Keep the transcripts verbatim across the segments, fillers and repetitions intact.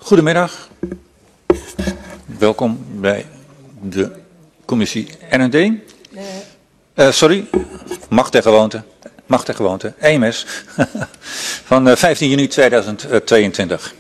Goedemiddag. Welkom bij de commissie R en D. Uh, uh, sorry, macht en gewoonte. Macht en gewoonte, E M S, van uh, vijftien juni tweeduizend tweeëntwintig.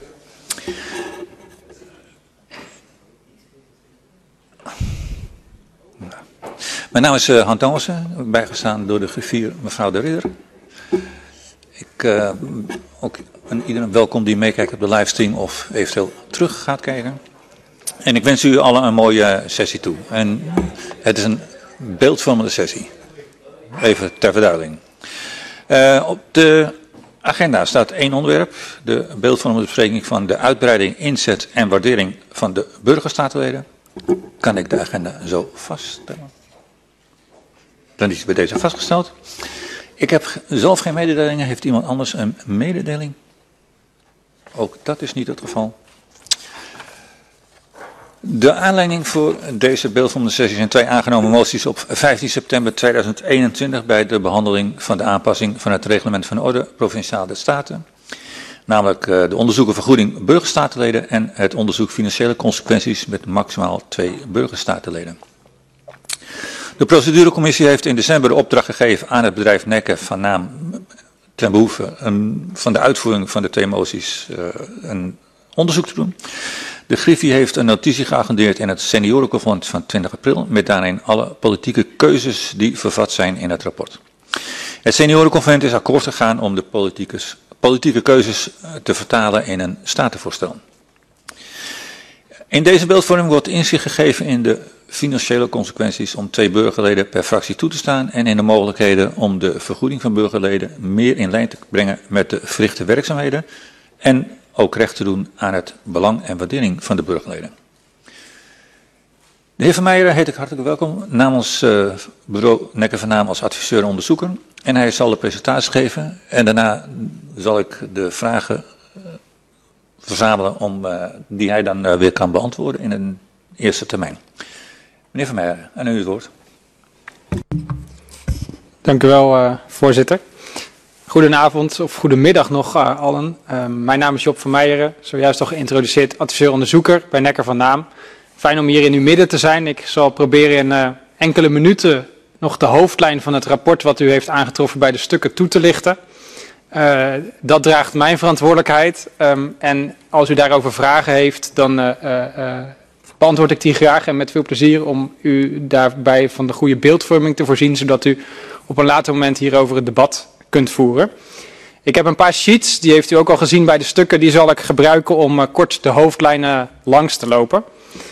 Mijn naam is uh, Han Thomassen, bijgestaan door de griffier mevrouw De Ridder. Ik uh, ook en iedereen welkom die meekijkt op de livestream of eventueel terug gaat kijken. En ik wens u allen een mooie sessie toe. En het is een beeldvormende sessie. Even ter verduidelijking. Uh, op de agenda staat één onderwerp. De beeldvormende bespreking van de uitbreiding, inzet en waardering van de burgerstatenleden. Kan ik de agenda zo vaststellen? Dan is het bij deze vastgesteld. Ik heb zelf geen mededelingen. Heeft iemand anders een mededeling? Ook dat is niet het geval. De aanleiding voor deze beeldvormende sessie zijn twee aangenomen moties op vijftien september tweeduizend eenentwintig bij de behandeling van de aanpassing van het reglement van de orde Provinciale Staten. Namelijk de onderzoeken vergoeding burgerstatenleden en het onderzoek financiële consequenties met maximaal twee burgerstatenleden. De procedurecommissie heeft in december de opdracht gegeven aan het bedrijf Nekke van naam ten behoeve um, van de uitvoering van de twee moties uh, een onderzoek te doen. De Griffie heeft een notitie geagendeerd in het seniorenconvent van twintig april met daarin alle politieke keuzes die vervat zijn in het rapport. Het seniorenconvent is akkoord gegaan om de politieke, politieke keuzes te vertalen in een statenvoorstel. In deze beeldvorming wordt inzicht gegeven in de financiële consequenties om twee burgerleden per fractie toe te staan en in de mogelijkheden om de vergoeding van burgerleden meer in lijn te brengen met de verrichte werkzaamheden en ook recht te doen aan het belang en waardering van de burgerleden. De heer Van Meijeren heet ik hartelijk welkom namens uh, bureau Nekke van Naam als adviseur en onderzoeker. En hij zal de presentatie geven en daarna zal ik de vragen uh, verzamelen om, uh, die hij dan uh, weer kan beantwoorden in een eerste termijn. Meneer Van Meijeren, aan u het woord. Dank u wel, uh, voorzitter. Goedenavond of goedemiddag nog uh, allen. Uh, mijn naam is Job van Meijeren, zojuist al geïntroduceerd adviseur-onderzoeker bij Nekke van Naam. Fijn om hier in uw midden te zijn. Ik zal proberen in uh, enkele minuten nog de hoofdlijn van het rapport wat u heeft aangetroffen bij de stukken toe te lichten. Uh, dat draagt mijn verantwoordelijkheid um, en als u daarover vragen heeft, dan uh, uh, uh, beantwoord ik die graag en met veel plezier om u daarbij van de goede beeldvorming te voorzien, zodat u op een later moment hierover het debat kunt voeren. Ik heb een paar sheets, die heeft u ook al gezien bij de stukken, die zal ik gebruiken om uh, kort de hoofdlijnen langs te lopen.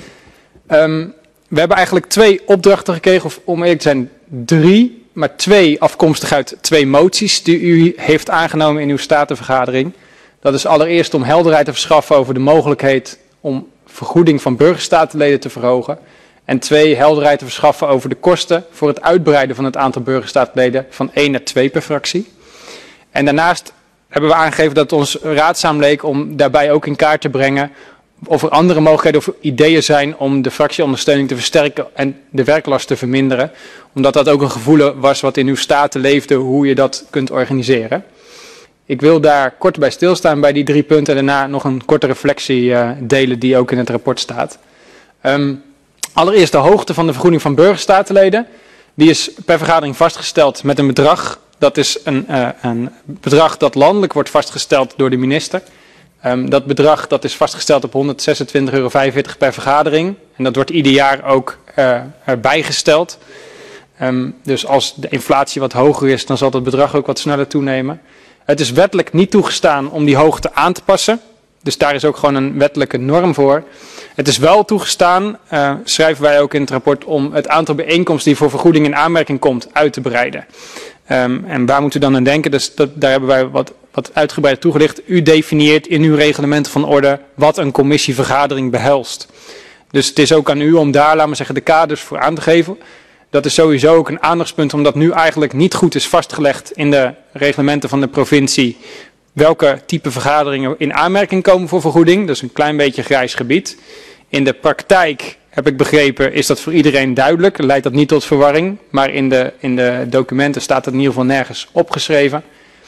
Um, we hebben eigenlijk twee opdrachten gekregen, of om eerlijk te zijn drie, maar twee afkomstig uit twee moties die u heeft aangenomen in uw statenvergadering. Dat is allereerst om helderheid te verschaffen over de mogelijkheid om vergoeding van burgerstatenleden te verhogen. En twee, helderheid te verschaffen over de kosten voor het uitbreiden van het aantal burgerstatenleden van één naar twee per fractie. En daarnaast hebben we aangegeven dat het ons raadzaam leek om daarbij ook in kaart te brengen of er andere mogelijkheden of ideeën zijn om de fractieondersteuning te versterken en de werklast te verminderen. Omdat dat ook een gevoel was wat in uw staten leefde, hoe je dat kunt organiseren. Ik wil daar kort bij stilstaan bij die drie punten en daarna nog een korte reflectie uh, delen die ook in het rapport staat. Um, allereerst de hoogte van de vergoeding van burgerstatenleden. Die is per vergadering vastgesteld met een bedrag. Dat is een, uh, een bedrag dat landelijk wordt vastgesteld door de minister. Um, dat bedrag dat is vastgesteld op honderdzesentwintig euro vijfenveertig per vergadering. En dat wordt ieder jaar ook uh, bijgesteld. Um, dus als de inflatie wat hoger is, dan zal dat bedrag ook wat sneller toenemen. Het is wettelijk niet toegestaan om die hoogte aan te passen. Dus daar is ook gewoon een wettelijke norm voor. Het is wel toegestaan, uh, schrijven wij ook in het rapport, om het aantal bijeenkomsten die voor vergoeding in aanmerking komt uit te breiden. Um, en waar moet u dan aan denken? Dus dat, daar hebben wij wat, wat uitgebreider toegelicht. U definieert in uw reglementen van orde wat een commissievergadering behelst. Dus het is ook aan u om daar, laten we zeggen, de kaders voor aan te geven. Dat is sowieso ook een aandachtspunt, omdat nu eigenlijk niet goed is vastgelegd in de reglementen van de provincie welke type vergaderingen in aanmerking komen voor vergoeding. Dat is een klein beetje grijs gebied. In de praktijk, heb ik begrepen, is dat voor iedereen duidelijk. Leidt dat niet tot verwarring, maar in de, in de documenten staat het in ieder geval nergens opgeschreven.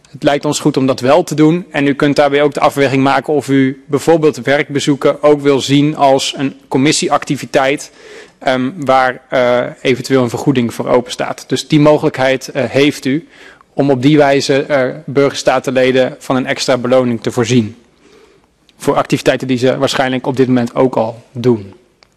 Het lijkt ons goed om dat wel te doen. En u kunt daarbij ook de afweging maken of u bijvoorbeeld werkbezoeken ook wil zien als een commissieactiviteit um, waar uh, eventueel een vergoeding voor open staat. Dus die mogelijkheid uh, heeft u om op die wijze uh, burgerstatenleden van een extra beloning te voorzien. Voor activiteiten die ze waarschijnlijk op dit moment ook al doen.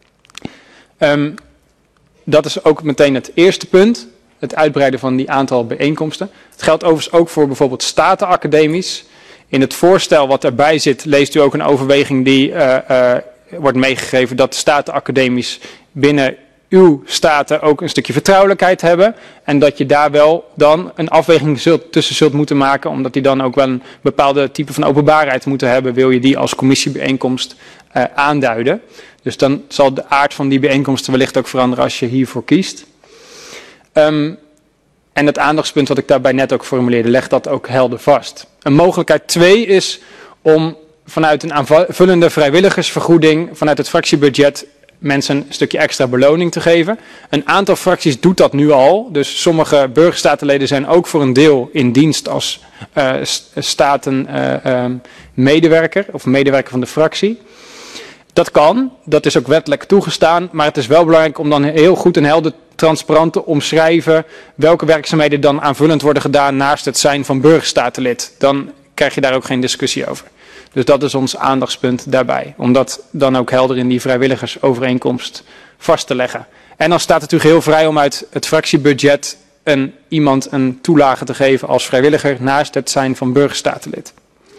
Um, dat is ook meteen het eerste punt. Het uitbreiden van die aantal bijeenkomsten. Het geldt overigens ook voor bijvoorbeeld statenacademies. In het voorstel wat erbij zit, leest u ook een overweging die uh, uh, wordt meegegeven dat de statenacademies binnen uw staten ook een stukje vertrouwelijkheid hebben. En dat je daar wel dan een afweging zult, tussen zult moeten maken, omdat die dan ook wel een bepaalde type van openbaarheid moeten hebben, wil je die als commissiebijeenkomst uh, aanduiden. Dus dan zal de aard van die bijeenkomsten wellicht ook veranderen als je hiervoor kiest. Um, en het aandachtspunt wat ik daarbij net ook formuleerde, legt dat ook helder vast. Een mogelijkheid twee is om vanuit een aanvullende vrijwilligersvergoeding, vanuit het fractiebudget, mensen een stukje extra beloning te geven. Een aantal fracties doet dat nu al. Dus sommige burgerstatenleden zijn ook voor een deel in dienst als uh, statenmedewerker uh, um, of medewerker van de fractie. Dat kan, dat is ook wettelijk toegestaan, maar het is wel belangrijk om dan heel goed en helder transparant te omschrijven welke werkzaamheden dan aanvullend worden gedaan naast het zijn van burgerstatenlid. Dan krijg je daar ook geen discussie over. Dus dat is ons aandachtspunt daarbij, om dat dan ook helder in die vrijwilligersovereenkomst vast te leggen. En dan staat het natuurlijk heel vrij om uit het fractiebudget een, iemand een toelage te geven als vrijwilliger naast het zijn van burgerstatenlid.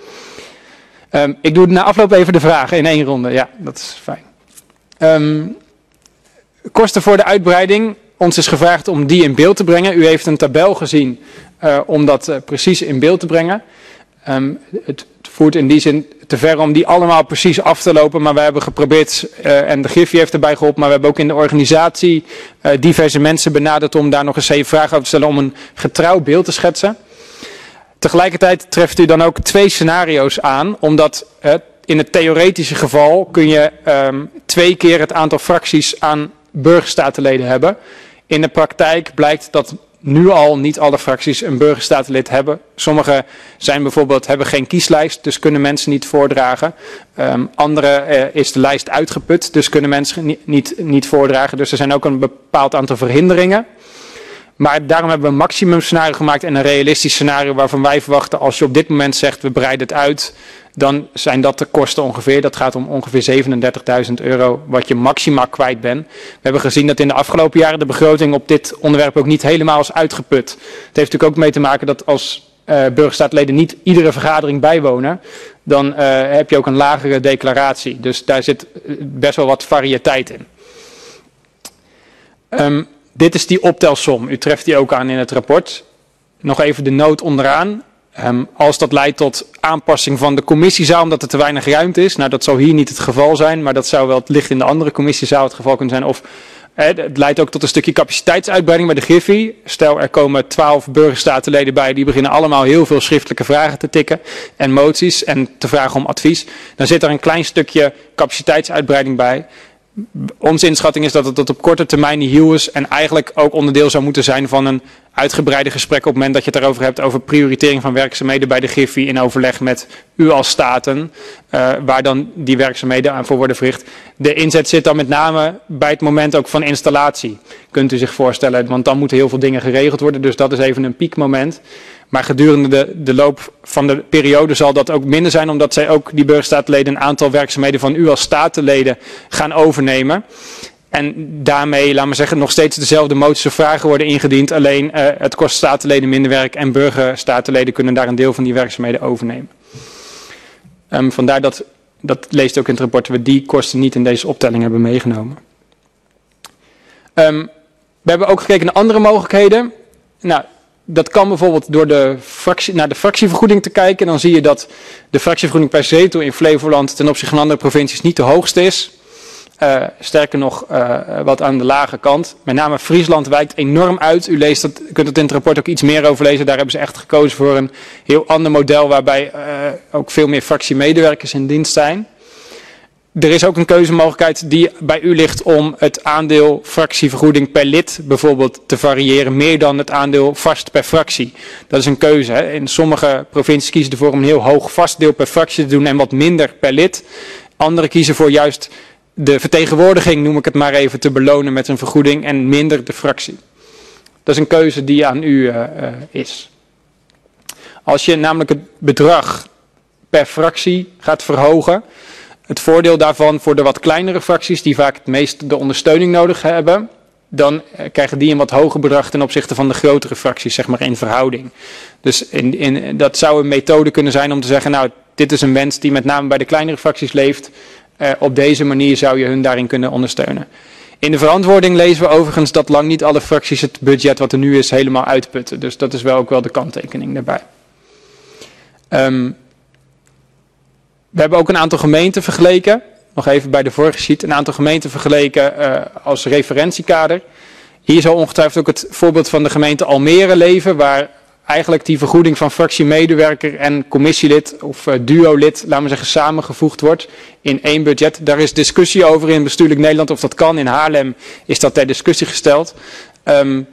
Um, ik doe na afloop even de vragen in één ronde. Ja, dat is fijn. Um, kosten voor de uitbreiding. Ons is gevraagd om die in beeld te brengen. U heeft een tabel gezien uh, om dat uh, precies in beeld te brengen. Um, het voert in die zin te ver om die allemaal precies af te lopen. Maar we hebben geprobeerd, uh, en de Griffie heeft erbij geholpen, maar we hebben ook in de organisatie uh, diverse mensen benaderd om daar nog eens even vragen over te stellen om een getrouw beeld te schetsen. Tegelijkertijd treft u dan ook twee scenario's aan, omdat uh, in het theoretische geval kun je um, twee keer het aantal fracties aan burgerstatenleden hebben. In de praktijk blijkt dat nu al niet alle fracties een burgerstatenlid hebben. Sommige zijn bijvoorbeeld, hebben geen kieslijst, dus kunnen mensen niet voordragen. Um, andere uh, is de lijst uitgeput, dus kunnen mensen niet, niet, niet voordragen. Dus er zijn ook een bepaald aantal verhinderingen. Maar daarom hebben we een maximum scenario gemaakt en een realistisch scenario waarvan wij verwachten, als je op dit moment zegt we breiden het uit, dan zijn dat de kosten ongeveer. Dat gaat om ongeveer zevenendertigduizend euro wat je maximaal kwijt bent. We hebben gezien dat in de afgelopen jaren de begroting op dit onderwerp ook niet helemaal is uitgeput. Het heeft natuurlijk ook mee te maken dat als uh, burgerstatenleden niet iedere vergadering bijwonen, dan uh, heb je ook een lagere declaratie. Dus daar zit best wel wat variëteit in. Um, Dit is die optelsom. U treft die ook aan in het rapport. Nog even de noot onderaan. Um, als dat leidt tot aanpassing van de commissiezaal omdat er te weinig ruimte is. Nou, dat zou hier niet het geval zijn, maar dat zou wel het licht in de andere commissiezaal het geval kunnen zijn. Of eh, het leidt ook tot een stukje capaciteitsuitbreiding bij de Griffie. Stel, er komen twaalf burgerstatenleden bij, die beginnen allemaal heel veel schriftelijke vragen te tikken en moties en te vragen om advies. Dan zit er een klein stukje capaciteitsuitbreiding bij. Onze inschatting is dat het tot op korte termijn nihil is en eigenlijk ook onderdeel zou moeten zijn van een uitgebreide gesprek op het moment dat je het erover hebt over prioritering van werkzaamheden bij de Griffie in overleg met u als staten, uh, waar dan die werkzaamheden aan voor worden verricht. De inzet zit dan met name bij het moment ook van installatie, kunt u zich voorstellen, want dan moeten heel veel dingen geregeld worden, dus dat is even een piekmoment. Maar gedurende de, de loop van de periode zal dat ook minder zijn, omdat zij ook die burgerstatenleden een aantal werkzaamheden van u als statenleden gaan overnemen. En daarmee, laten we zeggen, nog steeds dezelfde moties of vragen worden ingediend. Alleen uh, het kost statenleden minder werk en burgerstatenleden kunnen daar een deel van die werkzaamheden overnemen. Um, vandaar dat, dat leest ook in het rapport, we die kosten niet in deze optelling hebben meegenomen. Um, we hebben ook gekeken naar andere mogelijkheden. Nou, dat kan bijvoorbeeld door de fractie, naar de fractievergoeding te kijken. Dan zie je dat de fractievergoeding per zetel in Flevoland ten opzichte van andere provincies niet de hoogste is. Uh, sterker nog, uh, wat aan de lage kant. Met name Friesland wijkt enorm uit. U leest dat, kunt het in het rapport ook iets meer over lezen. Daar hebben ze echt gekozen voor een heel ander model waarbij uh, ook veel meer fractiemedewerkers in dienst zijn. er is ook een keuzemogelijkheid die bij u ligt om het aandeel fractievergoeding per lid bijvoorbeeld te variëren meer dan het aandeel vast per fractie. Dat is een keuze. Hè. In sommige provincies kiezen ervoor om een heel hoog vast deel per fractie te doen en wat minder per lid. Anderen kiezen voor juist de vertegenwoordiging, noem ik het maar even, te belonen met een vergoeding en minder de fractie. Dat is een keuze die aan u uh, uh, is. Als je namelijk het bedrag per fractie gaat verhogen, het voordeel daarvan voor de wat kleinere fracties die vaak het meest de ondersteuning nodig hebben, dan krijgen die een wat hoger bedrag ten opzichte van de grotere fracties, zeg maar in verhouding. Dus in, in, dat zou een methode kunnen zijn om te zeggen, nou, dit is een wens die met name bij de kleinere fracties leeft. Uh, op deze manier zou je hun daarin kunnen ondersteunen. In de verantwoording lezen we overigens dat lang niet alle fracties het budget wat er nu is helemaal uitputten. Dus dat is wel ook wel de kanttekening daarbij. Um, we hebben ook een aantal gemeenten vergeleken. Nog even bij de vorige sheet. Een aantal gemeenten vergeleken uh, als referentiekader. Hier zal ongetwijfeld ook het voorbeeld van de gemeente Almere leven, waar eigenlijk die vergoeding van fractiemedewerker en commissielid of uh, duo-lid, laten we zeggen, samengevoegd wordt in één budget. Daar is discussie over in bestuurlijk Nederland of dat kan. In Haarlem is dat ter discussie gesteld. Um,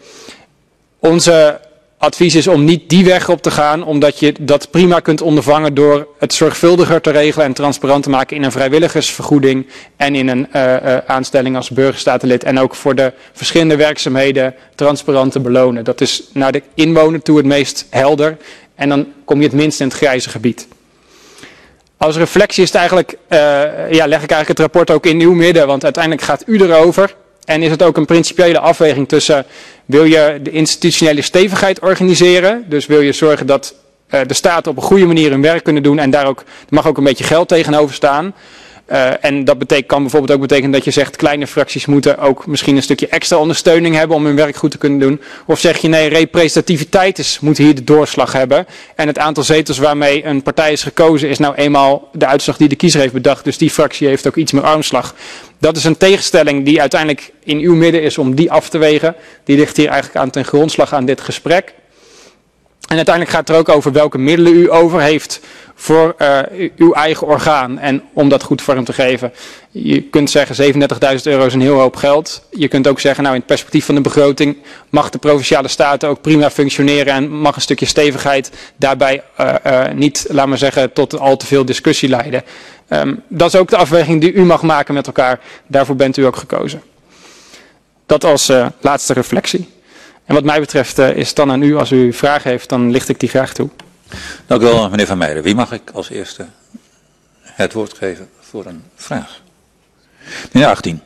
onze advies is om niet die weg op te gaan, omdat je dat prima kunt ondervangen door het zorgvuldiger te regelen en transparant te maken in een vrijwilligersvergoeding en in een uh, uh, aanstelling als burgerstatenlid en ook voor de verschillende werkzaamheden transparant te belonen. Dat is naar de inwoner toe het meest helder en dan kom je het minst in het grijze gebied. Als reflectie is het eigenlijk, uh, ja, leg ik eigenlijk het rapport ook in uw midden, want uiteindelijk gaat u erover. En is het ook een principiële afweging tussen, wil je de institutionele stevigheid organiseren? Dus wil je zorgen dat uh, de staten op een goede manier hun werk kunnen doen en daar ook, er mag ook een beetje geld tegenover staan. Uh, en dat betekent, kan bijvoorbeeld ook betekenen dat je zegt, kleine fracties moeten ook misschien een stukje extra ondersteuning hebben om hun werk goed te kunnen doen. Of zeg je nee, representativiteit is, moet hier de doorslag hebben. En het aantal zetels waarmee een partij is gekozen is nou eenmaal de uitslag die de kiezer heeft bedacht. Dus die fractie heeft ook iets meer armslag. Dat is een tegenstelling die uiteindelijk in uw midden is om die af te wegen. Die ligt hier eigenlijk aan ten grondslag aan dit gesprek. En uiteindelijk gaat het er ook over welke middelen u over heeft voor uh, uw eigen orgaan en om dat goed vorm te geven. Je kunt zeggen zevenendertigduizend euro is een heel hoop geld. Je kunt ook zeggen, nou in het perspectief van de begroting mag de provinciale staten ook prima functioneren en mag een stukje stevigheid daarbij uh, uh, niet, laat maar zeggen, tot al te veel discussie leiden. Um, dat is ook de afweging die u mag maken met elkaar. Daarvoor bent u ook gekozen. Dat als uh, laatste reflectie. En wat mij betreft uh, is het dan aan u, als u vragen heeft, dan licht ik die graag toe. Dank u wel, meneer Van Meijeren. Wie mag ik als eerste het woord geven voor een vraag? Meneer achttien.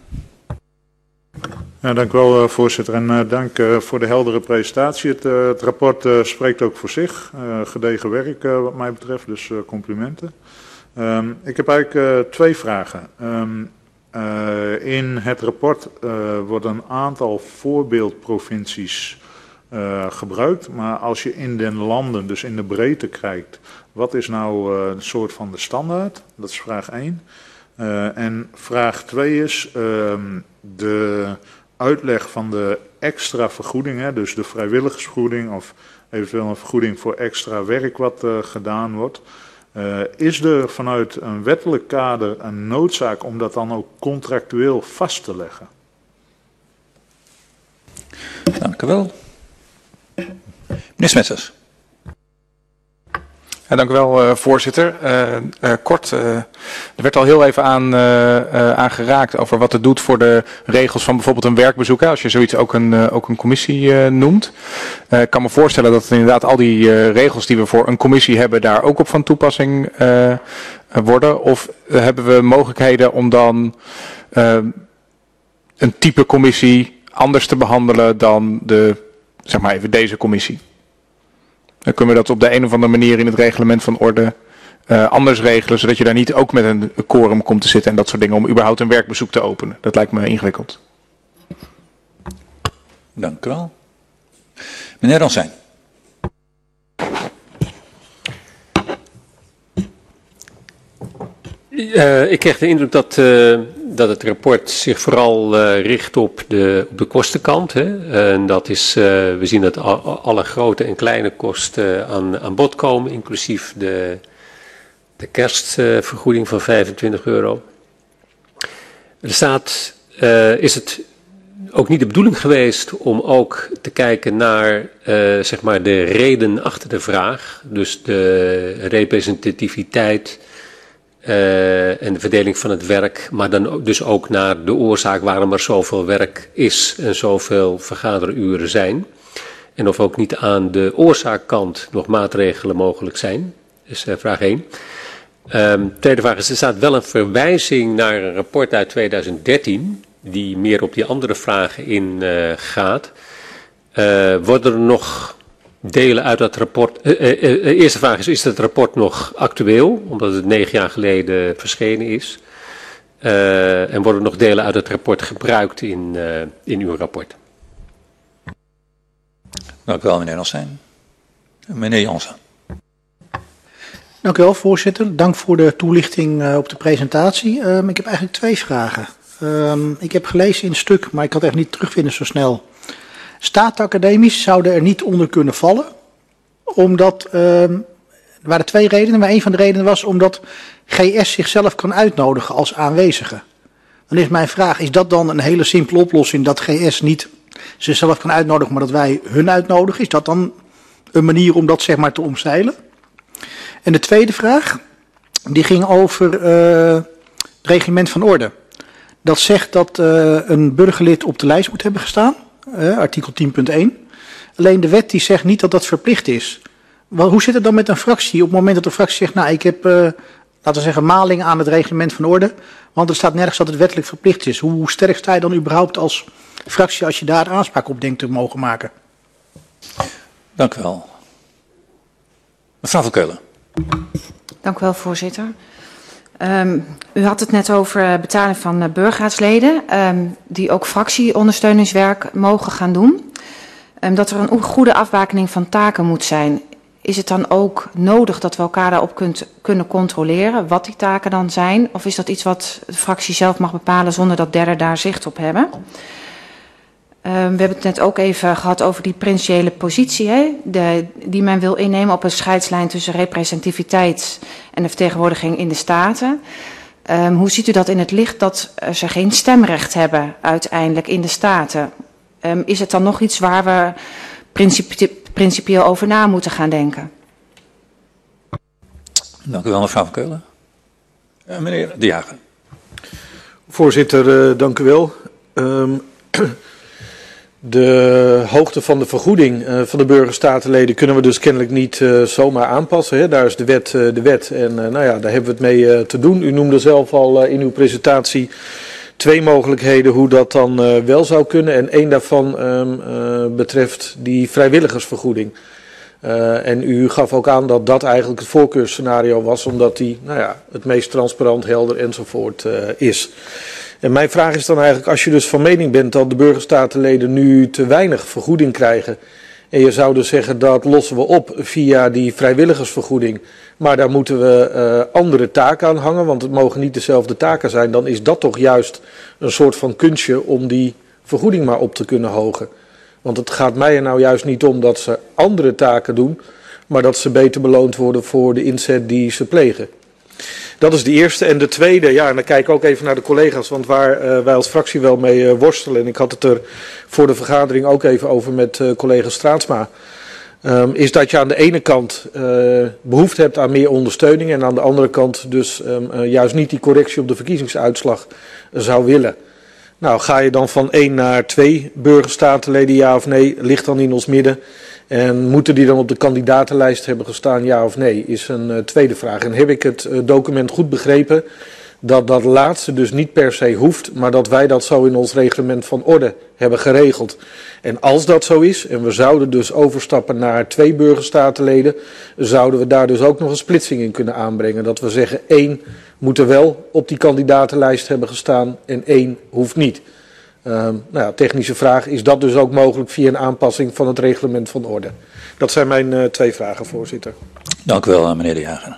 Ja, dank u wel, voorzitter. En uh, dank uh, voor de heldere presentatie. Het, uh, het rapport uh, spreekt ook voor zich. Uh, gedegen werk uh, wat mij betreft, dus uh, complimenten. Um, ik heb eigenlijk uh, twee vragen. Um, uh, in het rapport uh, wordt een aantal voorbeeldprovincies uh, gebruikt. Maar als je in den landen, dus in de breedte kijkt, wat is nou uh, een soort van de standaard? Dat is vraag één. Uh, en vraag twee is uh, de uitleg van de extra vergoedingen, dus de vrijwilligersvergoeding of eventueel een vergoeding voor extra werk wat uh, gedaan wordt. Uh, is er vanuit een wettelijk kader een noodzaak om dat dan ook contractueel vast te leggen? Dank u wel. Meneer Smetsers. Ja, dank u wel, uh, voorzitter. Uh, uh, kort, uh, er werd al heel even aan, uh, uh, aan geraakt over wat het doet voor de regels van bijvoorbeeld een werkbezoek. Hè, als je zoiets ook een, uh, ook een commissie uh, noemt. Uh, ik kan me voorstellen dat inderdaad al die uh, regels die we voor een commissie hebben daar ook op van toepassing uh, worden. Of uh, hebben we mogelijkheden om dan uh, een type commissie anders te behandelen dan de, zeg maar even deze commissie? Dan kunnen we dat op de een of andere manier in het reglement van orde uh, anders regelen, zodat je daar niet ook met een quorum komt te zitten en dat soort dingen om überhaupt een werkbezoek te openen. Dat lijkt me ingewikkeld. Dank u wel. Meneer Ransijn. Uh, ik kreeg de indruk dat, uh, dat het rapport zich vooral uh, richt op de, op de kostenkant. Hè. En dat is, uh, we zien dat al, alle grote en kleine kosten aan, aan bod komen, inclusief de, de kerstvergoeding van vijfentwintig euro. Er staat, uh, is het ook niet de bedoeling geweest om ook te kijken naar uh, zeg maar de reden achter de vraag. Dus de representativiteit uh, en de verdeling van het werk. Maar dan dus ook naar de oorzaak waarom er zoveel werk is en zoveel vergaderuren zijn. En of ook niet aan de oorzaakkant nog maatregelen mogelijk zijn. Dat is uh, vraag één. Um, tweede vraag is, er staat wel een verwijzing naar een rapport uit tweeduizend dertien... die meer op die andere vragen in uh, gaat. Uh, worden er nog delen uit dat rapport... Uh, uh, uh, de eerste vraag is, is dat rapport nog actueel? Omdat het negen jaar geleden verschenen is. Uh, en worden nog delen uit het rapport gebruikt in, uh, in uw rapport? Dank u wel, meneer Nossijn. Meneer Jansen. Dank u wel, voorzitter. Dank voor de toelichting uh, op de presentatie. Um, ik heb eigenlijk twee vragen. Um, ik heb gelezen in het stuk, maar ik had echt niet terugvinden zo snel. Staatacademies zouden er niet onder kunnen vallen, omdat, um, er waren twee redenen, maar een van de redenen was omdat G S zichzelf kan uitnodigen als aanwezige. Dan is mijn vraag, is dat dan een hele simpele oplossing dat G S niet zichzelf kan uitnodigen, maar dat wij hun uitnodigen? Is dat dan een manier om dat zeg maar te omzeilen? En de tweede vraag, die ging over uh, het reglement van orde. Dat zegt dat uh, een burgerlid op de lijst moet hebben gestaan, uh, artikel tien punt één. Alleen de wet die zegt niet dat dat verplicht is. Wel, hoe zit het dan met een fractie op het moment dat de fractie zegt, nou ik heb, uh, laten we zeggen, maling aan het reglement van orde, want er staat nergens dat het wettelijk verplicht is. Hoe, hoe sterk sta je dan überhaupt als fractie als je daar aanspraak op denkt te mogen maken? Dank u wel. Mevrouw van Keulen. Dank u wel, voorzitter. Um, u had het net over betaling van uh, burgerraadsleden um, die ook fractieondersteuningswerk mogen gaan doen. Um, dat er een goede afbakening van taken moet zijn. Is het dan ook nodig dat we elkaar daarop kunt, kunnen controleren wat die taken dan zijn? Of is dat iets wat de fractie zelf mag bepalen zonder dat derden daar zicht op hebben? Um, we hebben het net ook even gehad over die principiële positie, hè, de, die men wil innemen op een scheidslijn tussen representativiteit en de vertegenwoordiging in de Staten. Um, hoe ziet u dat in het licht dat ze geen stemrecht hebben uiteindelijk in de Staten? Um, is het dan nog iets waar we principie, principieel over na moeten gaan denken? Dank u wel, mevrouw van Keulen. Uh, meneer De Jager. Voorzitter, uh, dank u wel. Um, De hoogte van de vergoeding uh, van de burgerstatenleden kunnen we dus kennelijk niet uh, zomaar aanpassen. Hè. Daar is de wet uh, de wet en uh, nou ja, daar hebben we het mee uh, te doen. U noemde zelf al uh, in uw presentatie twee mogelijkheden hoe dat dan uh, wel zou kunnen. En één daarvan um, uh, betreft die vrijwilligersvergoeding. Uh, en u gaf ook aan dat dat eigenlijk het voorkeursscenario was, omdat die nou ja, het meest transparant, helder enzovoort uh, is. En mijn vraag is dan eigenlijk, als je dus van mening bent dat de burgerstatenleden nu te weinig vergoeding krijgen, en je zou dus zeggen dat lossen we op via die vrijwilligersvergoeding, maar daar moeten we uh, andere taken aan hangen, want het mogen niet dezelfde taken zijn, dan is dat toch juist een soort van kunstje om die vergoeding maar op te kunnen hogen. Want het gaat mij er nou juist niet om dat ze andere taken doen, maar dat ze beter beloond worden voor de inzet die ze plegen. Dat is de eerste. En de tweede, ja, en dan kijk ik ook even naar de collega's, want waar uh, wij als fractie wel mee uh, worstelen, en ik had het er voor de vergadering ook even over met uh, collega Straatsma, um, is dat je aan de ene kant uh, behoefte hebt aan meer ondersteuning en aan de andere kant dus um, uh, juist niet die correctie op de verkiezingsuitslag uh, zou willen. Nou, ga je dan van één naar twee burgerstatenleden, ja of nee, ligt dan in ons midden. En moeten die dan op de kandidatenlijst hebben gestaan, ja of nee, is een uh, tweede vraag. En heb ik het uh, document goed begrepen dat dat laatste dus niet per se hoeft, maar dat wij dat zo in ons reglement van orde hebben geregeld. En als dat zo is, en we zouden dus overstappen naar twee burgerstatenleden, zouden we daar dus ook nog een splitsing in kunnen aanbrengen. Dat we zeggen, één moet er wel op die kandidatenlijst hebben gestaan en één hoeft niet. Uh, nou ja, technische vraag, is dat dus ook mogelijk via een aanpassing van het reglement van orde? Dat zijn mijn uh, twee vragen, voorzitter. Dank u wel, meneer De Jager.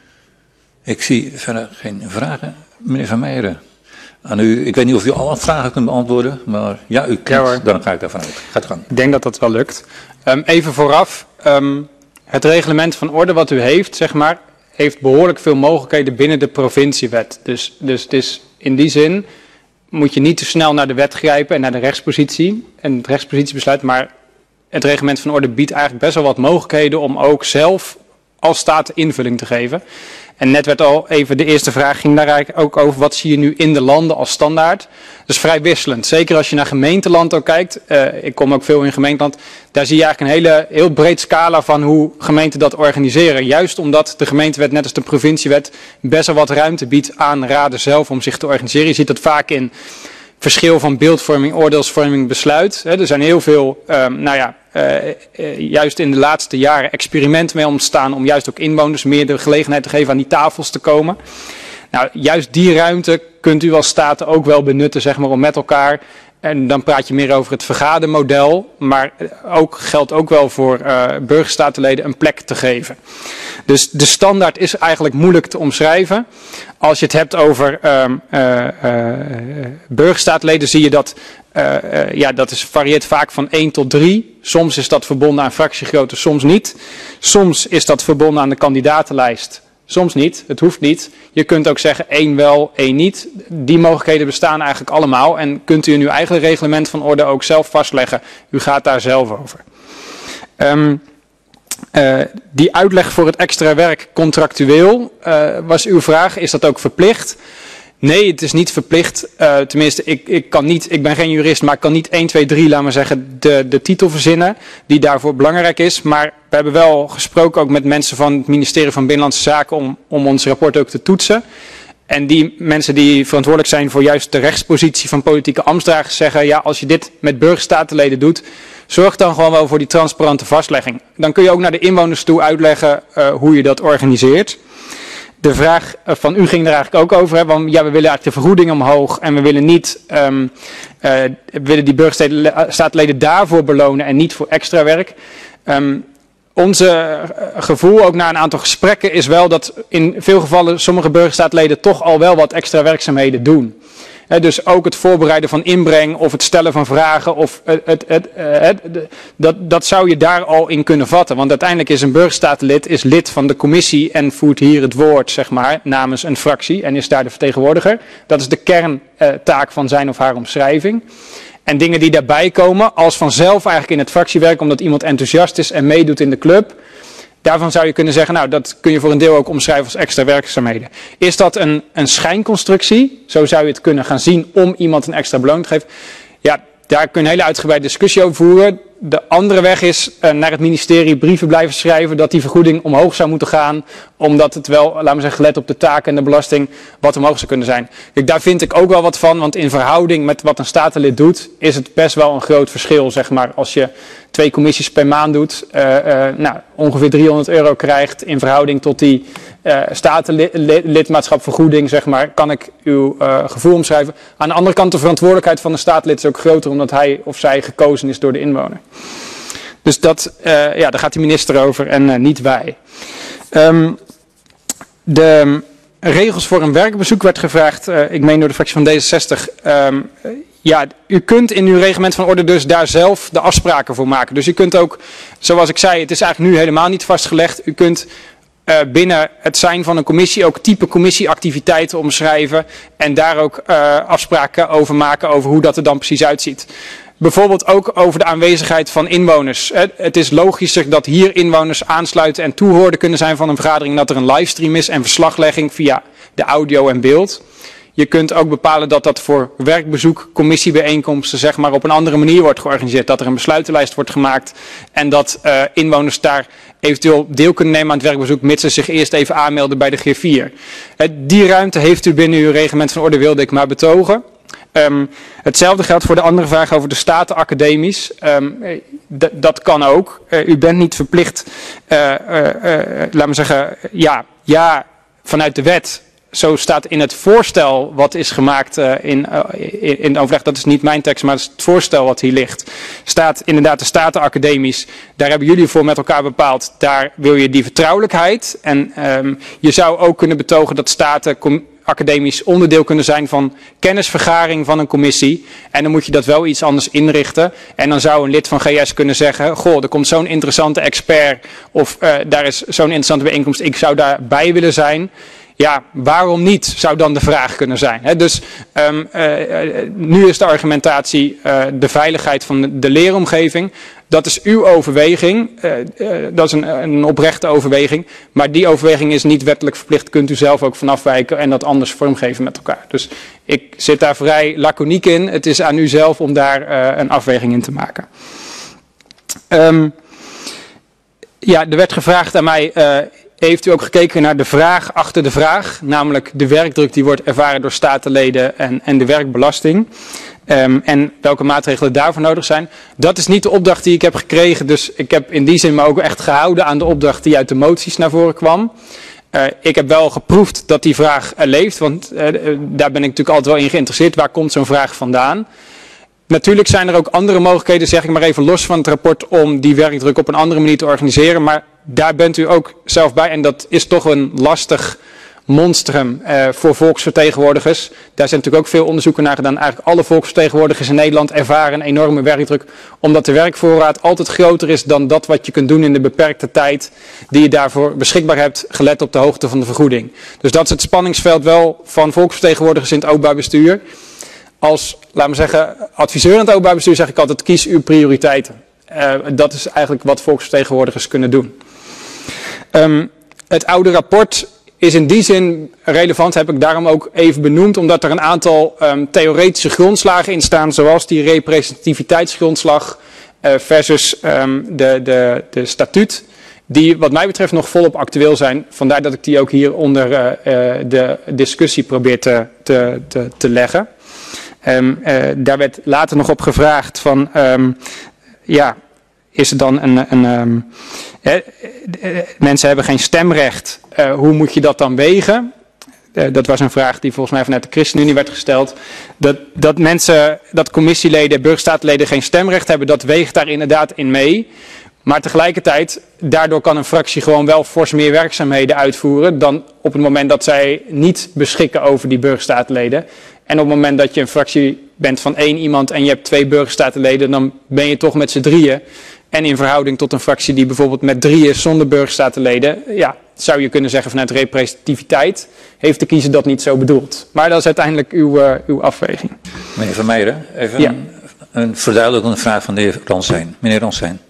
Ik zie verder geen vragen. Meneer Van Meijeren, aan u, ik weet niet of u alle vragen kunt beantwoorden, maar ja, u kunt, ja, dan ga ik daarvan uit. Gaat gang. Ik denk dat dat wel lukt. Um, even vooraf, um, het reglement van orde wat u heeft, zeg maar, heeft behoorlijk veel mogelijkheden binnen de provinciewet. Dus, dus het is in die zin moet je niet te snel naar de wet grijpen en naar de rechtspositie en het rechtspositiebesluit, maar het reglement van orde biedt eigenlijk best wel wat mogelijkheden om ook zelf als staat invulling te geven. En net werd al even de eerste vraag, ging daar eigenlijk ook over, wat zie je nu in de landen als standaard? Dat is vrij wisselend. Zeker als je naar gemeenteland ook kijkt, uh, ik kom ook veel in gemeenteland, daar zie je eigenlijk een hele, heel breed scala van hoe gemeenten dat organiseren. Juist omdat de gemeentewet, net als de provinciewet, best wel wat ruimte biedt aan raden zelf om zich te organiseren. Je ziet dat vaak in verschil van beeldvorming, oordeelsvorming, besluit. Er zijn heel veel, um, nou ja, uh, uh, juist in de laatste jaren experimenten mee ontstaan om juist ook inwoners meer de gelegenheid te geven aan die tafels te komen. Nou, juist die ruimte kunt u als staten ook wel benutten, zeg maar, om met elkaar, en dan praat je meer over het vergadermodel, maar ook geldt ook wel voor uh, burgerstatenleden een plek te geven. Dus de standaard is eigenlijk moeilijk te omschrijven. Als je het hebt over um, uh, uh, burgerstatenleden, zie je dat, uh, uh, ja, dat is, varieert vaak van één tot drie. Soms is dat verbonden aan fractiegrootte, soms niet. Soms is dat verbonden aan de kandidatenlijst. Soms niet, het hoeft niet. Je kunt ook zeggen één wel, één niet. Die mogelijkheden bestaan eigenlijk allemaal. En kunt u in uw eigen reglement van orde ook zelf vastleggen. U gaat daar zelf over. Um, uh, die uitleg voor het extra werk contractueel uh, was uw vraag. Is dat ook verplicht? Nee, het is niet verplicht. Uh, tenminste, ik, ik, kan niet, ik ben geen jurist, maar ik kan niet één, twee, drie, laat maar zeggen, de, de titel verzinnen die daarvoor belangrijk is. Maar we hebben wel gesproken ook met mensen van het ministerie van Binnenlandse Zaken om, om ons rapport ook te toetsen. En die mensen die verantwoordelijk zijn voor juist de rechtspositie van politieke ambtsdragers zeggen, ja, als je dit met burgerstatenleden doet, zorg dan gewoon wel voor die transparante vastlegging. Dan kun je ook naar de inwoners toe uitleggen uh, hoe je dat organiseert. De vraag van u ging er eigenlijk ook over, hè, want ja, we willen eigenlijk de vergoeding omhoog en we willen niet, um, uh, we willen die burgerstatenleden daarvoor belonen en niet voor extra werk. Um, onze gevoel, ook na een aantal gesprekken, is wel dat in veel gevallen sommige burgerstatenleden toch al wel wat extra werkzaamheden doen. He, dus ook het voorbereiden van inbreng of het stellen van vragen, of het, het, het, het, dat, dat zou je daar al in kunnen vatten. Want uiteindelijk is een burgerstatenlid is lid van de commissie en voert hier het woord, zeg maar, namens een fractie en is daar de vertegenwoordiger. Dat is de kerntaak van zijn of haar omschrijving. En dingen die daarbij komen, als vanzelf eigenlijk in het fractiewerk, omdat iemand enthousiast is en meedoet in de club, daarvan zou je kunnen zeggen, nou, dat kun je voor een deel ook omschrijven als extra werkzaamheden. Is dat een, een schijnconstructie? Zo zou je het kunnen gaan zien om iemand een extra beloning te geven. Ja, daar kun je een hele uitgebreide discussie over voeren. De andere weg is uh, naar het ministerie brieven blijven schrijven dat die vergoeding omhoog zou moeten gaan. Omdat het wel, laten we zeggen, gelet op de taken en de belasting, wat omhoog zou kunnen zijn. Kijk, daar vind ik ook wel wat van, want in verhouding met wat een statenlid doet, is het best wel een groot verschil, zeg maar. Als je twee commissies per maand doet, uh, uh, nou, ongeveer driehonderd euro krijgt in verhouding tot die uh, statenlidmaatschapvergoeding, zeg maar, kan ik uw uh, gevoel omschrijven. Aan de andere kant, de verantwoordelijkheid van de statenlid is ook groter, omdat hij of zij gekozen is door de inwoner. Dus dat, uh, ja, daar gaat de minister over en uh, niet wij. Um, de regels voor een werkbezoek werd gevraagd, uh, ik meen door de fractie van D zesenzestig. Um, ja, u kunt in uw reglement van orde dus daar zelf de afspraken voor maken. Dus u kunt ook, zoals ik zei, het is eigenlijk nu helemaal niet vastgelegd. U kunt uh, binnen het zijn van een commissie ook type commissieactiviteiten omschrijven. En daar ook uh, afspraken over maken over hoe dat er dan precies uitziet. Bijvoorbeeld ook over de aanwezigheid van inwoners. Het is logischer dat hier inwoners aansluiten en toehoorder kunnen zijn van een vergadering, dat er een livestream is en verslaglegging via de audio en beeld. Je kunt ook bepalen dat dat voor werkbezoek, commissiebijeenkomsten, zeg maar, op een andere manier wordt georganiseerd. Dat er een besluitenlijst wordt gemaakt en dat uh, inwoners daar eventueel deel kunnen nemen aan het werkbezoek, mits ze zich eerst even aanmelden bij de G vier. Uh, die ruimte heeft u binnen uw reglement van orde, wilde ik maar betogen. Um, hetzelfde geldt voor de andere vraag over de statenacademies. Um, dat kan ook. Uh, u bent niet verplicht, uh, uh, uh, laat me zeggen, ja, ja, vanuit de wet. Zo staat in het voorstel wat is gemaakt uh, in, uh, in, in overleg, dat is niet mijn tekst, maar dat is het voorstel wat hier ligt. Staat inderdaad de statenacademies, daar hebben jullie voor met elkaar bepaald, daar wil je die vertrouwelijkheid. En um, je zou ook kunnen betogen dat staten academisch onderdeel kunnen zijn van kennisvergaring van een commissie. En dan moet je dat wel iets anders inrichten. En dan zou een lid van G S kunnen zeggen, goh, er komt zo'n interessante expert of uh, daar is zo'n interessante bijeenkomst, ik zou daarbij willen zijn. Ja, waarom niet, zou dan de vraag kunnen zijn. Hè? Dus um, uh, uh, nu is de argumentatie uh, de veiligheid van de, de leeromgeving. Dat is uw overweging, uh, uh, dat is een, een oprechte overweging. Maar die overweging is niet wettelijk verplicht, kunt u zelf ook van afwijken en dat anders vormgeven met elkaar. Dus ik zit daar vrij laconiek in. Het is aan u zelf om daar uh, een afweging in te maken. Um, ja, er werd gevraagd aan mij... Uh, Heeft u ook gekeken naar de vraag achter de vraag, namelijk de werkdruk die wordt ervaren door statenleden en, en de werkbelasting. Um, en welke maatregelen daarvoor nodig zijn. Dat is niet de opdracht die ik heb gekregen, dus ik heb in die zin me ook echt gehouden aan de opdracht die uit de moties naar voren kwam. Uh, ik heb wel geproefd dat die vraag er leeft, want uh, daar ben ik natuurlijk altijd wel in geïnteresseerd. Waar komt zo'n vraag vandaan? Natuurlijk zijn er ook andere mogelijkheden, zeg ik maar even los van het rapport, om die werkdruk op een andere manier te organiseren. Maar daar bent u ook zelf bij en dat is toch een lastig monstrum uh, voor volksvertegenwoordigers. Daar zijn natuurlijk ook veel onderzoeken naar gedaan. Eigenlijk alle volksvertegenwoordigers in Nederland ervaren een enorme werkdruk, omdat de werkvoorraad altijd groter is dan dat wat je kunt doen in de beperkte tijd die je daarvoor beschikbaar hebt, gelet op de hoogte van de vergoeding. Dus dat is het spanningsveld wel van volksvertegenwoordigers in het openbaar bestuur. Als, laten we zeggen, adviseur in het openbaar bestuur zeg ik altijd, kies uw prioriteiten. Uh, dat is eigenlijk wat volksvertegenwoordigers kunnen doen. Um, het oude rapport is in die zin relevant, heb ik daarom ook even benoemd, omdat er een aantal um, theoretische grondslagen in staan, zoals die representativiteitsgrondslag uh, versus um, de, de, de statuut, die wat mij betreft nog volop actueel zijn. Vandaar dat ik die ook hier onder uh, uh, de discussie probeer te, te, te, te leggen. Um, uh, daar werd later nog op gevraagd van, um, ja, is er dan een, een um, eh, eh, mensen hebben geen stemrecht, uh, hoe moet je dat dan wegen? Uh, dat was een vraag die volgens mij vanuit de ChristenUnie werd gesteld. Dat, dat mensen, dat commissieleden, burgerstatenleden geen stemrecht hebben, dat weegt daar inderdaad in mee. Maar tegelijkertijd, daardoor kan een fractie gewoon wel fors meer werkzaamheden uitvoeren dan op het moment dat zij niet beschikken over die burgerstatenleden. En op het moment dat je een fractie bent van één iemand en je hebt twee burgerstatenleden, dan ben je toch met z'n drieën. En in verhouding tot een fractie die bijvoorbeeld met drie is zonder burgerstatenleden, ja, zou je kunnen zeggen vanuit representativiteit, heeft de kiezer dat niet zo bedoeld. Maar dat is uiteindelijk uw, uh, uw afweging. Meneer Van Meijeren, even ja. een, een verduidelijkende vraag van de heer Ransijn. Meneer Ransijn.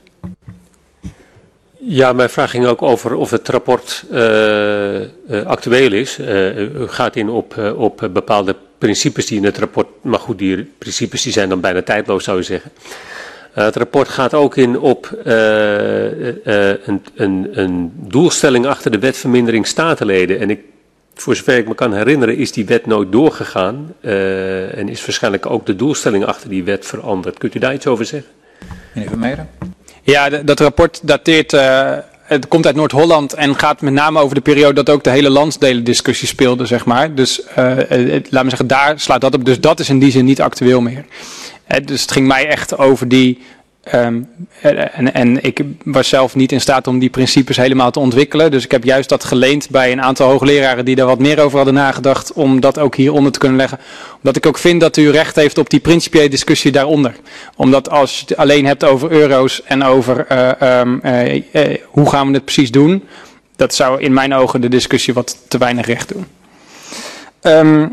Ja, mijn vraag ging ook over of het rapport uh, uh, actueel is. Uh, u gaat in op, uh, op bepaalde principes die in het rapport, maar goed, die principes die zijn dan bijna tijdloos, zou je zeggen. Uh, het rapport gaat ook in op uh, uh, een, een, een doelstelling achter de wet vermindering statenleden. En ik, voor zover ik me kan herinneren, is die wet nooit doorgegaan. Uh, en is waarschijnlijk ook de doelstelling achter die wet veranderd. Kunt u daar iets over zeggen? Meneer Van Meijeren. Ja, dat rapport dateert, uh, het komt uit Noord-Holland en gaat met name over de periode dat ook de hele landsdelen discussie speelde, zeg maar. Dus uh, het, laat me zeggen, daar slaat dat op. Dus dat is in die zin niet actueel meer. Uh, dus het ging mij echt over die, um, en, en ik was zelf niet in staat om die principes helemaal te ontwikkelen. Dus ik heb juist dat geleend bij een aantal hoogleraren die daar wat meer over hadden nagedacht, om dat ook hieronder te kunnen leggen. Omdat ik ook vind dat u recht heeft op die principiële discussie daaronder. Omdat als je het alleen hebt over euro's en over uh, um, uh, uh, hoe gaan we het precies doen, dat zou in mijn ogen de discussie wat te weinig recht doen. Um,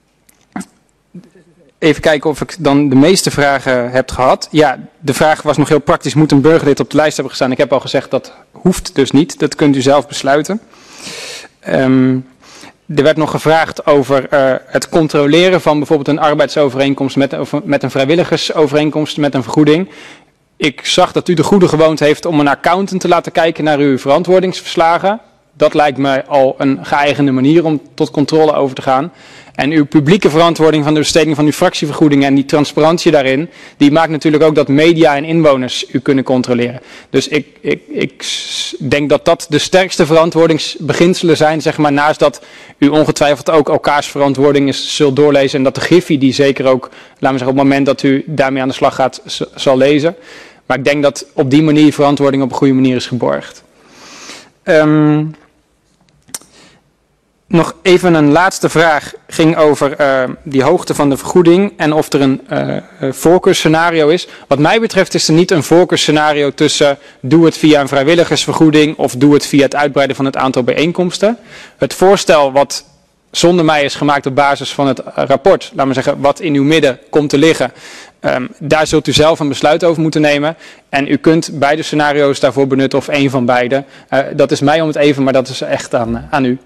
Even kijken of ik dan de meeste vragen heb gehad. Ja, de vraag was nog heel praktisch. Moet een burgerlid op de lijst hebben gestaan? Ik heb al gezegd dat hoeft dus niet. Dat kunt u zelf besluiten. Um, er werd nog gevraagd over uh, het controleren van bijvoorbeeld een arbeidsovereenkomst met, met een vrijwilligersovereenkomst met een vergoeding. Ik zag dat u de goede gewoonte heeft om een accountant te laten kijken naar uw verantwoordingsverslagen. Dat lijkt mij al een geëigende manier om tot controle over te gaan. En uw publieke verantwoording van de besteding van uw fractievergoedingen en die transparantie daarin, die maakt natuurlijk ook dat media en inwoners u kunnen controleren. Dus ik, ik, ik denk dat dat de sterkste verantwoordingsbeginselen zijn, zeg maar, naast dat u ongetwijfeld ook elkaars verantwoording is, zult doorlezen en dat de Griffie die zeker ook, laten we zeggen, op het moment dat u daarmee aan de slag gaat, zal lezen. Maar ik denk dat op die manier verantwoording op een goede manier is geborgd. Um, Nog even een laatste vraag. Ging over uh, die hoogte van de vergoeding en of er een uh, voorkeursscenario is. Wat mij betreft is er niet een voorkeursscenario tussen doe het via een vrijwilligersvergoeding of doe het via het uitbreiden van het aantal bijeenkomsten. Het voorstel wat zonder mij is gemaakt op basis van het rapport, laat maar zeggen, wat in uw midden komt te liggen. Um, daar zult u zelf een besluit over moeten nemen. En u kunt beide scenario's daarvoor benutten of één van beide. Uh, dat is mij om het even, maar dat is echt aan, aan u.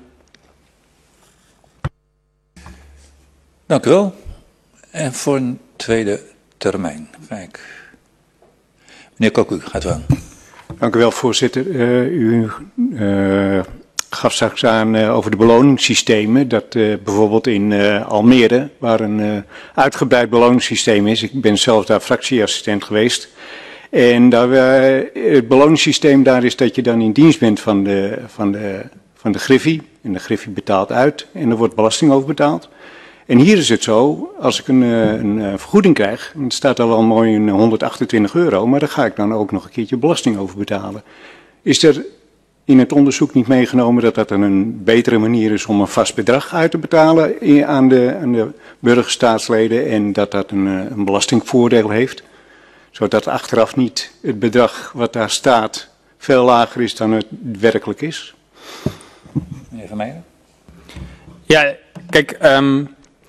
Dank u wel. En voor een tweede termijn. Kijk. Meneer Cocu, gaat u aan. Dank u wel, voorzitter. Uh, u uh, gaf straks aan uh, over de beloningssystemen. Dat uh, bijvoorbeeld in uh, Almere, waar een uh, uitgebreid beloningssysteem is. Ik ben zelf daar fractieassistent geweest. En daar, uh, het beloningssysteem daar is dat je dan in dienst bent van de, van de, van de Griffie. En de Griffie betaalt uit en er wordt belasting over betaald. En hier is het zo, als ik een, een, een vergoeding krijg, het staat al wel mooi in honderdachtentwintig euro, maar daar ga ik dan ook nog een keertje belasting over betalen. Is er in het onderzoek niet meegenomen dat dat een betere manier is om een vast bedrag uit te betalen aan de, aan de burgerstaatsleden en dat dat een, een belastingvoordeel heeft? Zodat achteraf niet het bedrag wat daar staat veel lager is dan het werkelijk is. Meneer Van Meijeren? Ja, kijk, um,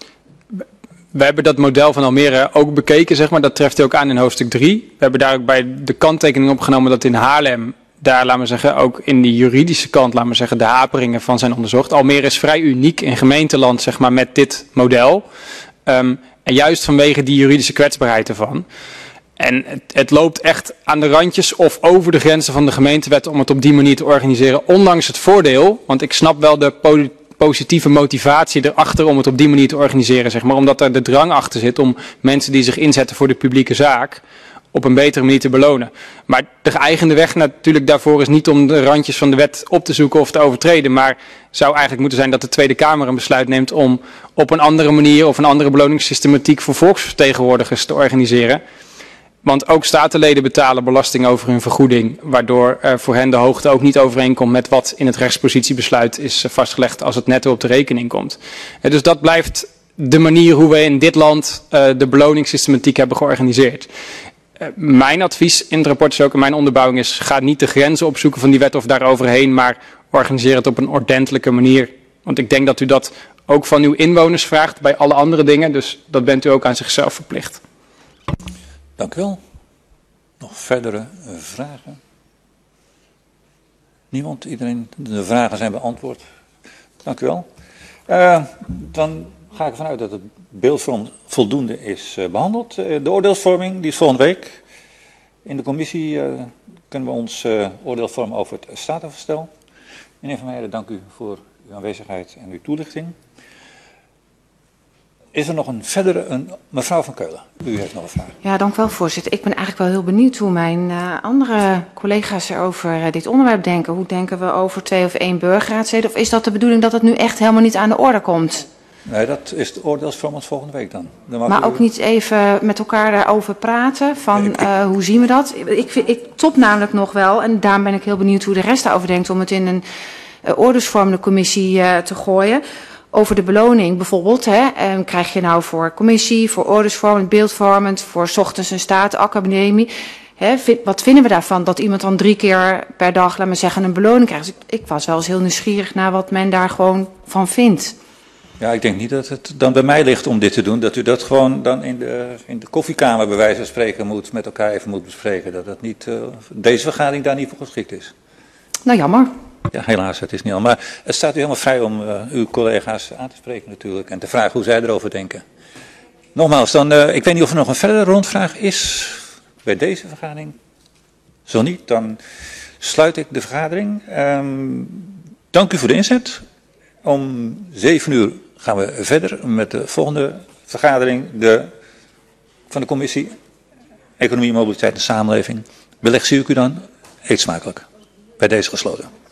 we hebben dat model van Almere ook bekeken, zeg maar. Dat treft u ook aan in hoofdstuk drie. We hebben daar ook bij de kanttekening opgenomen dat in Haarlem, daar, laten we zeggen, ook in die juridische kant, laten we zeggen, de haperingen van zijn onderzocht. Almere is vrij uniek in gemeenteland, zeg maar, met dit model. Um, en juist vanwege die juridische kwetsbaarheid ervan. En het, het loopt echt aan de randjes of over de grenzen van de gemeentewet om het op die manier te organiseren. Ondanks het voordeel, want ik snap wel de po positieve motivatie erachter om het op die manier te organiseren. Zeg maar, omdat er de drang achter zit om mensen die zich inzetten voor de publieke zaak op een betere manier te belonen. Maar de geëigende weg natuurlijk daarvoor is niet om de randjes van de wet op te zoeken of te overtreden. Maar zou eigenlijk moeten zijn dat de Tweede Kamer een besluit neemt om op een andere manier of een andere beloningssystematiek voor volksvertegenwoordigers te organiseren. Want ook statenleden betalen belasting over hun vergoeding, waardoor uh, voor hen de hoogte ook niet overeenkomt met wat in het rechtspositiebesluit is uh, vastgelegd als het netto op de rekening komt. Uh, dus dat blijft de manier hoe we in dit land uh, de beloningssystematiek hebben georganiseerd. Uh, mijn advies in het rapport is ook, en mijn onderbouwing is, ga niet de grenzen opzoeken van die wet of daaroverheen, maar organiseer het op een ordentelijke manier. Want ik denk dat u dat ook van uw inwoners vraagt bij alle andere dingen, dus dat bent u ook aan zichzelf verplicht. Dank u wel. Nog verdere vragen? Niemand? Iedereen? De vragen zijn beantwoord. Dank u wel. Uh, dan ga ik ervan uit dat het beeldvorm voldoende is uh, behandeld. Uh, de oordeelsvorming die is volgende week. In de commissie uh, kunnen we ons uh, oordeel vormen over het statenvoorstel. Meneer Van Meijeren, dank u voor uw aanwezigheid en uw toelichting. Is er nog een verdere, een, mevrouw Van Keulen, u heeft nog een vraag. Ja, dank u wel, voorzitter. Ik ben eigenlijk wel heel benieuwd hoe mijn uh, andere collega's er over uh, dit onderwerp denken. Hoe denken we over twee of één burgerraadsleden? Of is dat de bedoeling dat het nu echt helemaal niet aan de orde komt? Nee, dat is de oordeelsvorming volgende week dan. dan maar u... ook niet even met elkaar daarover praten van uh, hoe zien we dat? Ik, vind, ik top namelijk nog wel, en daarom ben ik heel benieuwd hoe de rest daarover denkt, om het in een uh, oordeelsvormende commissie uh, te gooien. Over de beloning bijvoorbeeld, hè, en krijg je nou voor commissie, voor oordeelsvormend, beeldvormend, voor 's ochtends een statenacademie. Hè, vind, wat vinden we daarvan dat iemand dan drie keer per dag, laat maar zeggen, een beloning krijgt? Dus ik, ik was wel eens heel nieuwsgierig naar wat men daar gewoon van vindt. Ja, ik denk niet dat het dan bij mij ligt om dit te doen. Dat u dat gewoon dan in de, in de koffiekamer bij wijze van spreken moet, met elkaar even moet bespreken. Dat dat niet, uh, deze vergadering daar niet voor geschikt is. Nou, jammer. Ja, helaas, het is niet al. Maar het staat u helemaal vrij om uh, uw collega's aan te spreken natuurlijk. En te vragen hoe zij erover denken. Nogmaals, dan, uh, ik weet niet of er nog een verdere rondvraag is bij deze vergadering. Zo niet, dan sluit ik de vergadering. Um, dank u voor de inzet. Om zeven uur gaan we verder met de volgende vergadering de, van de commissie Economie, Mobiliteit en Samenleving. Wellicht zie ik u dan. Eet smakelijk. Bij deze gesloten.